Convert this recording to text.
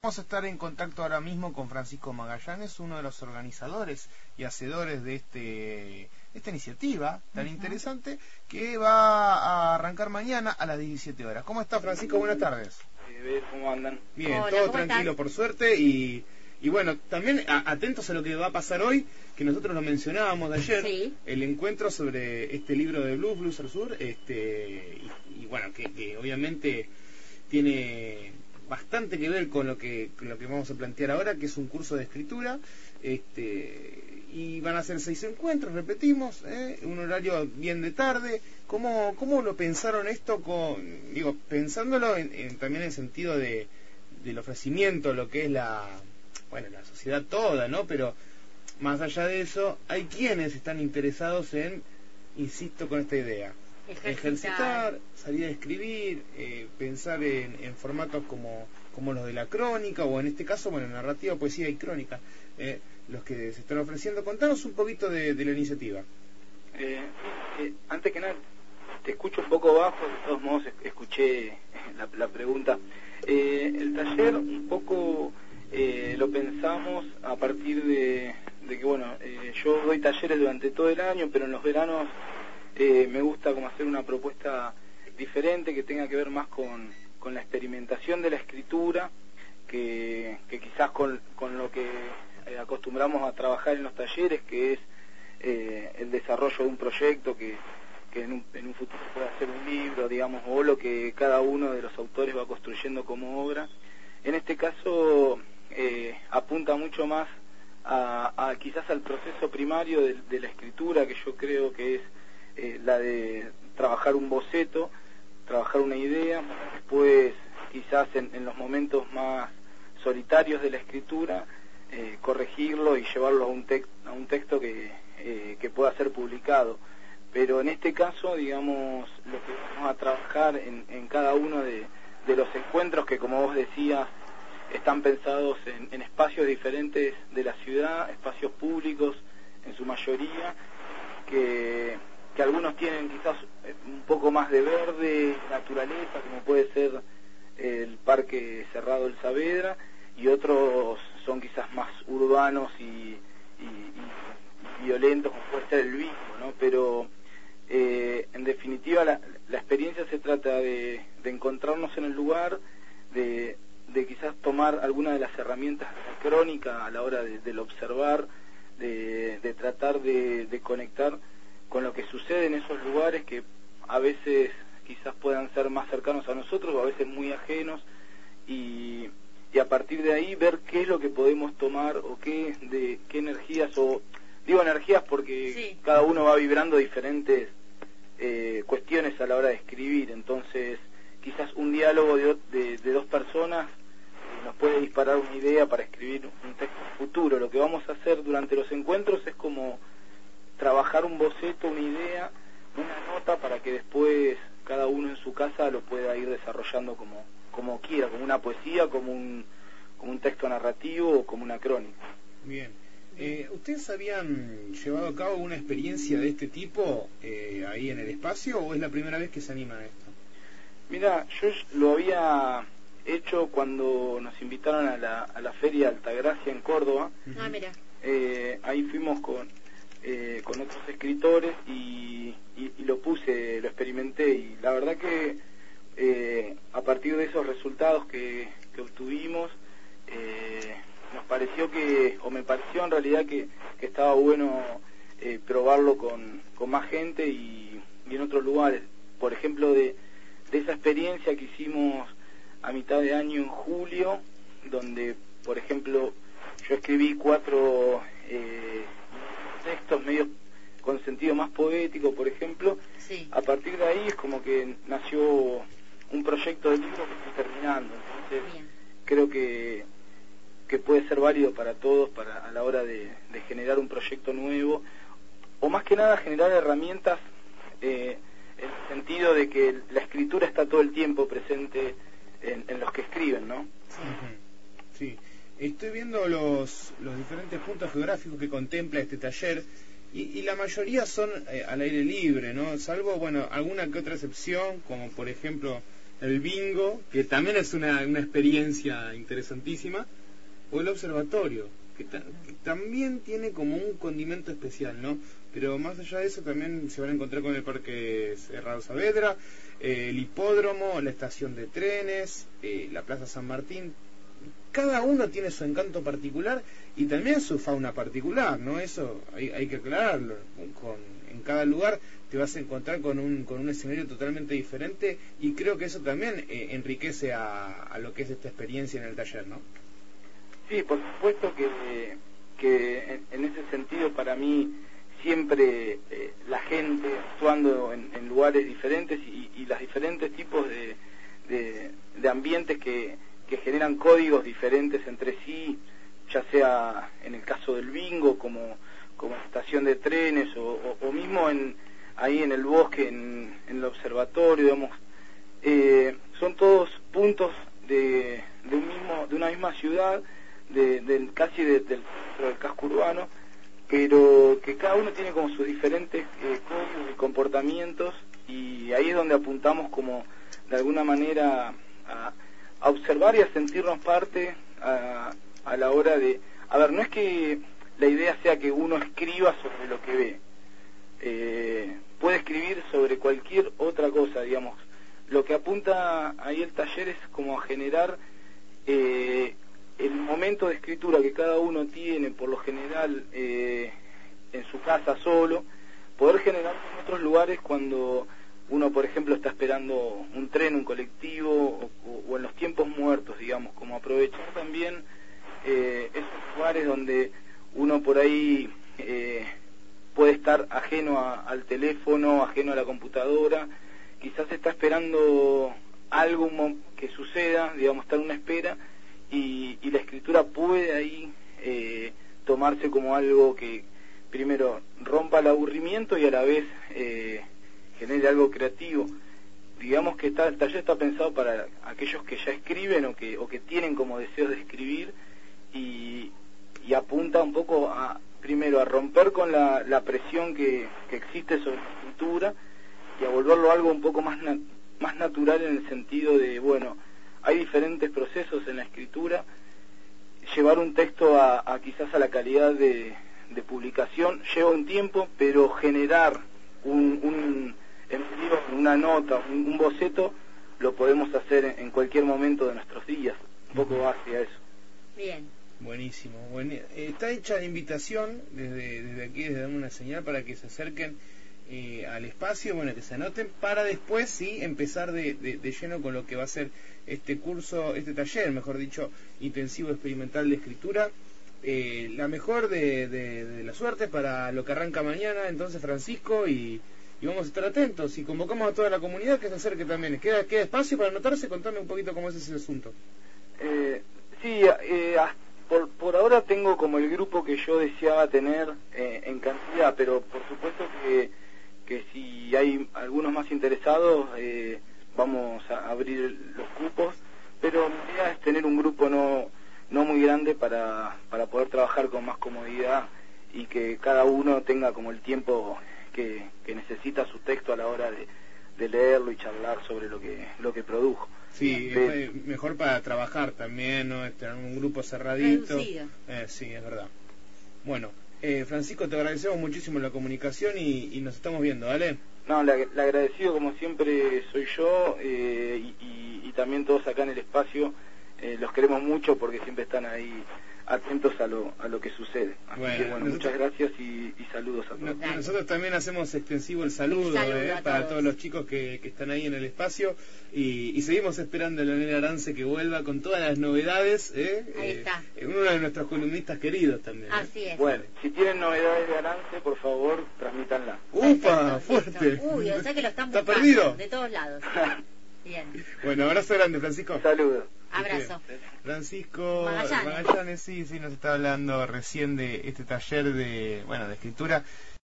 Vamos a estar en contacto ahora mismo con Francisco Magallanes, uno de los organizadores y hacedores de esta iniciativa tan interesante que va a arrancar mañana a las 17 horas. ¿Cómo está, Francisco? Buenas tardes. ¿Cómo andan? Bien, hola, todo ¿cómo tranquilo, estás? por suerte, y bueno, también atentos a lo que va a pasar hoy, que nosotros lo mencionábamos de ayer, Sí. el encuentro sobre este libro de Blues al Sur, y bueno, que obviamente tiene bastante que ver con lo que vamos a plantear ahora, que es un curso de escritura, y van a ser 6 encuentros, repetimos, un horario bien de tarde. ¿Cómo lo pensaron esto? Pensándolo también en el sentido del ofrecimiento, lo que es la sociedad toda, ¿no? Pero más allá de eso, hay quienes están interesados en, insisto con esta idea, ejercitar, salir a escribir, pensar en formatos como los de la crónica, o en este caso, narrativa, poesía y crónica, los que se están ofreciendo. Contanos un poquito de la iniciativa. Antes que nada, te escucho un poco bajo, de todos modos escuché la pregunta. El taller un poco lo pensamos a partir de que, yo doy talleres durante todo el año, pero en los veranos me gusta como hacer una propuesta diferente que tenga que ver más con la experimentación de la escritura, que quizás con lo que acostumbramos a trabajar en los talleres, que es el desarrollo de un proyecto que en un futuro pueda ser un libro, digamos, o lo que cada uno de los autores va construyendo como obra. En este caso apunta mucho más a quizás al proceso primario de la escritura, que yo creo que es la de trabajar un boceto, trabajar una idea, después quizás en los momentos más solitarios de la escritura, corregirlo y llevarlo a un texto que pueda ser publicado. Pero en este caso, digamos, lo que vamos a trabajar en cada uno de los encuentros, que como vos decías, están pensados en espacios diferentes de la ciudad, espacios públicos en su mayoría, que algunos tienen quizás un poco más de verde, naturaleza, como puede ser el Parque Cerrado del Saavedra, y otros son quizás más urbanos y violentos, como puede ser el Visco, ¿no? Pero en definitiva la experiencia se trata de encontrarnos en el lugar, de quizás tomar alguna de las herramientas de la crónica a la hora del observar, de tratar de conectar con lo que sucede en esos lugares que a veces quizás puedan ser más cercanos a nosotros o a veces muy ajenos, y a partir de ahí ver qué es lo que podemos tomar o qué energías, o digo energías porque sí, cada uno va vibrando diferentes cuestiones a la hora de escribir. Entonces quizás un diálogo de dos personas nos puede disparar una idea para escribir un texto futuro. Lo que vamos a hacer durante los encuentros es como trabajar un boceto, una idea, una nota, para que después cada uno en su casa lo pueda ir desarrollando como quiera, como una poesía, como un texto narrativo o como una crónica. Bien. ¿Ustedes habían llevado a cabo una experiencia de este tipo ahí en el espacio, o es la primera vez que se animan a esto? Mira, yo lo había hecho cuando nos invitaron a la Feria Altagracia en Córdoba. Ah, mira. Ahí fuimos con otros escritores y lo experimenté, y la verdad que a partir de esos resultados que obtuvimos, nos pareció me pareció en realidad que estaba bueno probarlo con más gente y en otros lugares. Por ejemplo, de esa experiencia que hicimos a mitad de año en julio, donde por ejemplo yo escribí 4 textos medios con sentido más poético, por ejemplo. Sí. A partir de ahí es como que nació un proyecto de libro que estoy terminando. Entonces Bien. creo que puede ser válido para todos a la hora de generar un proyecto nuevo, o más que nada generar herramientas en el sentido de que la escritura está todo el tiempo presente en los que escriben, ¿no? Sí. Estoy viendo los diferentes puntos geográficos que contempla este taller, y la mayoría son al aire libre, ¿no? Salvo, alguna que otra excepción, como por ejemplo el bingo, que también es una experiencia interesantísima, o el observatorio, que también tiene como un condimento especial, ¿no? Pero más allá de eso también se van a encontrar con el Parque Cerrado Saavedra, el hipódromo, la estación de trenes, la Plaza San Martín. Cada uno tiene su encanto particular y también su fauna particular, ¿no? Eso hay que aclararlo. En cada lugar te vas a encontrar con un escenario totalmente diferente, y creo que eso también enriquece a lo que es esta experiencia en el taller, ¿no? Sí, por supuesto que en ese sentido, para mí siempre la gente actuando en lugares diferentes y los diferentes tipos de ambientes que generan códigos diferentes entre sí, ya sea en el caso del bingo como estación de trenes o mismo ahí en el bosque, en el observatorio, digamos, son todos puntos de una misma ciudad, casi del casco urbano, pero que cada uno tiene como sus diferentes códigos y comportamientos, y ahí es donde apuntamos como de alguna manera a observar y a sentirnos parte a la hora de... A ver, no es que la idea sea que uno escriba sobre lo que ve, puede escribir sobre cualquier otra cosa, digamos. Lo que apunta ahí el taller es como a generar el momento de escritura que cada uno tiene, por lo general, en su casa solo, poder generar en otros lugares cuando uno, por ejemplo, está esperando un tren, un colectivo, o en los tiempos muertos, digamos, como aprovechar también esos lugares donde uno por ahí puede estar ajeno al teléfono, ajeno a la computadora, quizás está esperando algo que suceda, digamos, está en una espera, y la escritura puede ahí tomarse como algo que primero rompa el aburrimiento y a la vez genere algo creativo. Digamos que el taller está pensado para aquellos que ya escriben o que tienen como deseos de escribir, y apunta un poco primero a romper con la presión que existe sobre la escritura y a volverlo algo un poco más natural, en el sentido de, bueno, hay diferentes procesos en la escritura. Llevar un texto quizás a la calidad de publicación lleva un tiempo, pero generar una nota, un boceto, lo podemos hacer en cualquier momento de nuestros días. Un poco va hacia eso. Bien. Buenísimo. Está hecha la invitación desde aquí, desde Dame una Señal, para que se acerquen al espacio, bueno, que se anoten, para después sí empezar de lleno con lo que va a ser este curso, este taller, mejor dicho, intensivo experimental de escritura. La mejor de la suerte para lo que arranca mañana, entonces, Francisco, y vamos a estar atentos, y convocamos a toda la comunidad que se acerque también. ¿Queda espacio para anotarse? Contame un poquito cómo es ese asunto. Sí, por ahora tengo como el grupo que yo deseaba tener en cantidad, pero por supuesto que si hay algunos más interesados, vamos a abrir los cupos, pero mi idea es tener un grupo no muy grande para poder trabajar con más comodidad y que cada uno tenga como el tiempo que necesita su texto a la hora de leerlo y charlar sobre lo que produjo. Sí, es mejor para trabajar también, ¿no? Tener un grupo cerradito. Sí, es verdad. Bueno, Francisco, te agradecemos muchísimo la comunicación y nos estamos viendo, ¿vale? No, le agradecido como siempre soy yo, y también todos acá en el espacio. Los queremos mucho porque siempre están ahí atentos a lo que sucede. Así que bueno, muchas gracias y saludos a todos. Nosotros también hacemos extensivo el saludo para todos los chicos que están ahí en el espacio, y seguimos esperando a Leonel Arance que vuelva con todas las novedades. Ahí está. Uno de nuestros columnistas queridos también. Así es. Bueno, si tienen novedades de Arance, por favor, transmítanla. ¡Upa! ¡Fuerte! Uy, o sea que lo están buscando. ¿Está perdido? De todos lados. Bien. Bueno, abrazo grande, Francisco. Saludos. Abrazo. Francisco Magallanes, sí, nos está hablando recién de este taller de escritura.